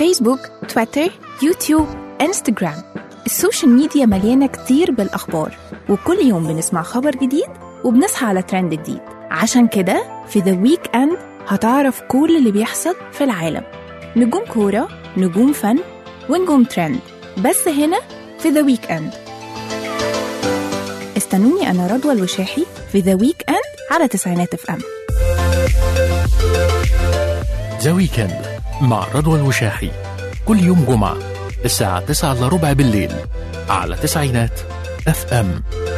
فيسبوك، تويتر، يوتيوب، انستجرام. السوشيال ميديا مليانة كتير بالأخبار، وكل يوم بنسمع خبر جديد وبنصحى على ترند جديد. عشان كده في ذا ويك اند هتعرف كل اللي بيحصل في العالم، نجوم كورة، نجوم فن، ونجوم ترند، بس هنا في ذا ويك اند. استنوني أنا رضوى الوشاحي في ذا ويك اند على تسعينات اف ام. ذا ويكند مع رضوى الوشاحي كل يوم جمعة الساعة 9:15 بالليل على تسعينات اف ام.